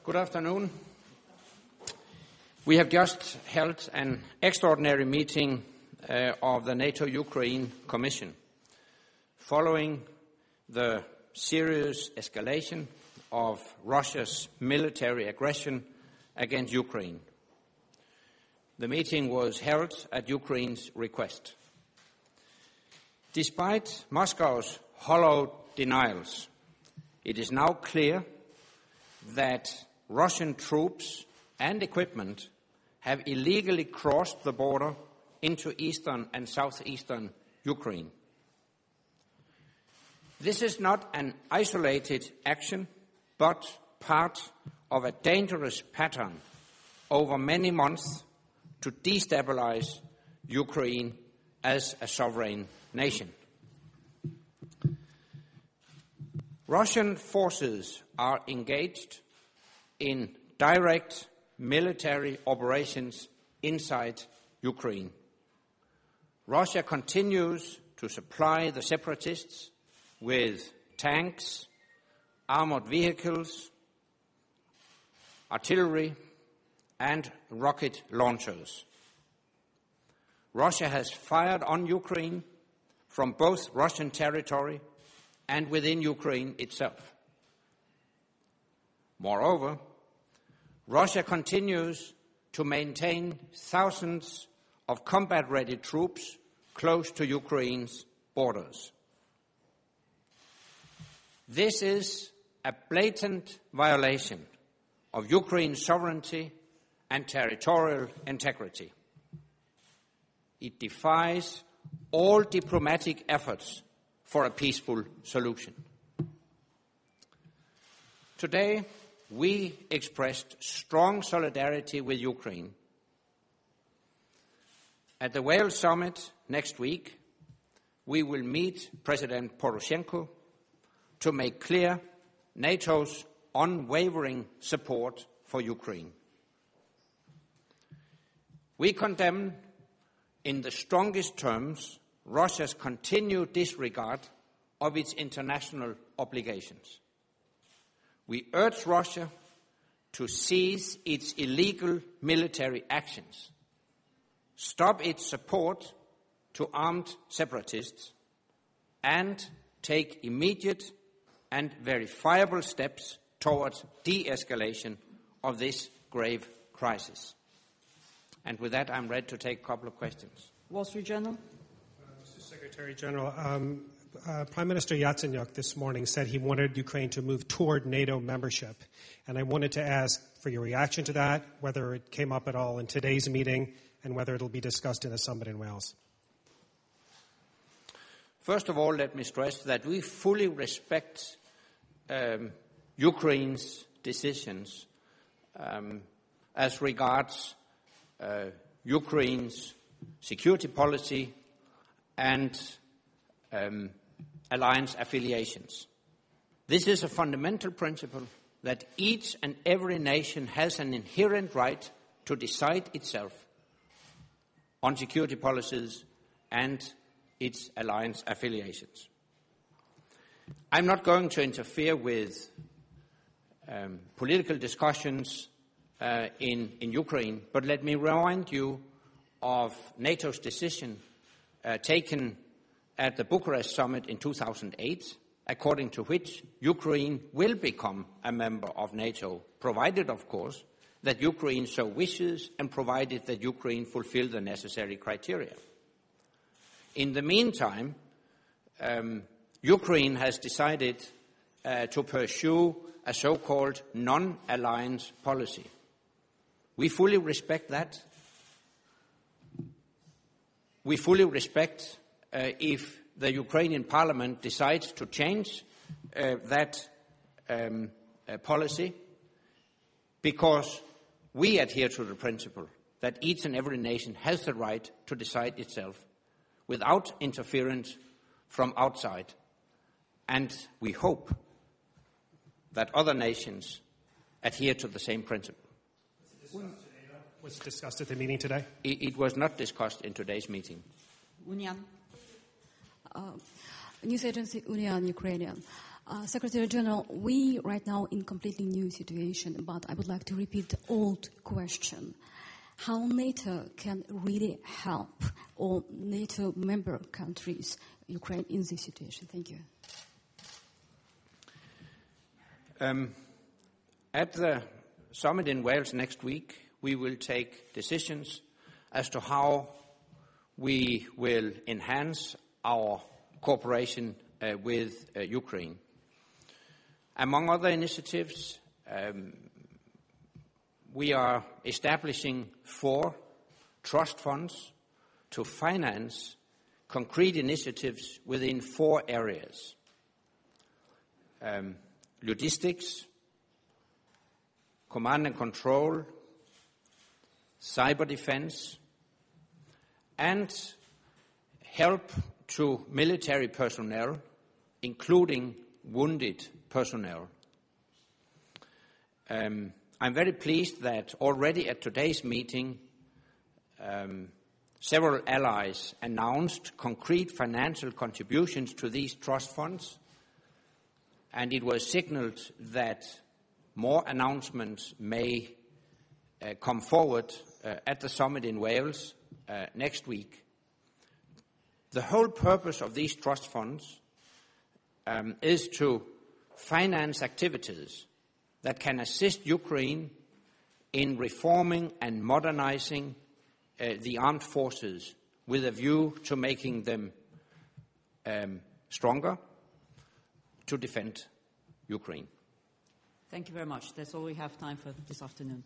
Good afternoon. We have just held an extraordinary meeting of the NATO-Ukraine Commission following the serious escalation of Russia's military aggression against Ukraine. The meeting was held at Ukraine's request. Despite Moscow's hollow denials, it is now clear that Russian troops and equipment have illegally crossed the border into eastern and southeastern Ukraine. This is not an isolated action, but part of a dangerous pattern over many months to destabilize Ukraine as a sovereign nation. Russian forces are engaged in direct military operations inside Ukraine. Russia continues to supply the separatists with tanks, armored vehicles, artillery, and rocket launchers. Russia has fired on Ukraine from both Russian territory and within Ukraine itself. Moreover, Russia continues to maintain thousands of combat-ready troops close to Ukraine's borders. This is a blatant violation of Ukraine's sovereignty and territorial integrity. It defies all diplomatic efforts for a peaceful solution. Today, we expressed strong solidarity with Ukraine. At the Wales Summit next week, we will meet President Poroshenko to make clear NATO's unwavering support for Ukraine. We condemn in the strongest terms Russia's continued disregard of its international obligations. We urge Russia to cease its illegal military actions, stop its support to armed separatists, and take immediate and verifiable steps towards de-escalation of this grave crisis. And with that, I'm ready to take a couple of questions. Wall Street Journal. Mr. Secretary General, Prime Minister Yatsenyuk this morning said he wanted Ukraine to move toward NATO membership. And I wanted to ask for your reaction to that, whether it came up at all in today's meeting, and whether it will be discussed in the summit in Wales. First of all, let me stress that we fully respect Ukraine's decisions as regards Ukraine's security policy and alliance affiliations. This is a fundamental principle that each and every nation has an inherent right to decide itself on security policies and its alliance affiliations. I'm not going to interfere with political discussions in Ukraine, but let me remind you of NATO's decision taken at the Bucharest summit in 2008, according to which Ukraine will become a member of NATO, provided, of course, that Ukraine so wishes and provided that Ukraine fulfill the necessary criteria. In the meantime, Ukraine has decided to pursue a so-called non-alliance policy. We fully respect that. We fully respect if the Ukrainian parliament decides to change that policy, because we adhere to the principle that each and every nation has the right to decide itself without interference from outside. And we hope that other nations adhere to the same principle. Was it discussed at the meeting today? It was not discussed in today's meeting. Union. News agency Union Ukrainian. Secretary General, we right now in completely new situation, but I would like to repeat the old question. How NATO can really help all NATO member countries, Ukraine, in this situation? Thank you. At the summit in Wales next week, we will take decisions as to how we will enhance our cooperation with Ukraine. Among other initiatives, we are establishing 4 trust funds to finance concrete initiatives within 4 areas. Logistics, command and control, cyber defense, and help to military personnel, including wounded personnel. I'm very pleased that already at today's meeting, several allies announced concrete financial contributions to these trust funds, and it was signaled that more announcements may come forward at the summit in Wales next week. The whole purpose of these trust funds is to finance activities that can assist Ukraine in reforming and modernizing the armed forces with a view to making them stronger to defend Ukraine. Thank you very much. That's all we have time for this afternoon.